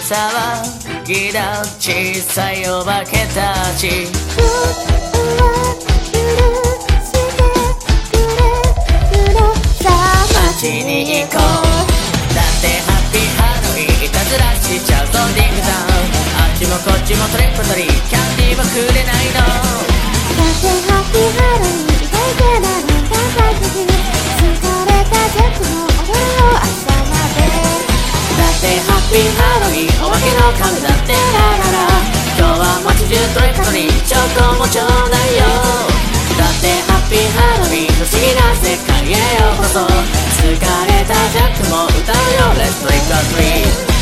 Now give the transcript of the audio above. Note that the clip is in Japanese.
騒ぎだ小さいお化けたち街に行こうだってハッピーハロウィンいたずらしちゃうぞディングダウンあっちもこっちもトリップトリキャンディーもくれないのだってハッピーハロウィンいたずらなんか最近疲れたジャックも踊るよ朝までだってハッピーハロウィンお化けの髪だってラララ今日は街中トリップトリちょっともちょうだいよだってハッピーハロウィン不思議な世界へようこそ疲れたジャックも歌うよ Let's trick or treat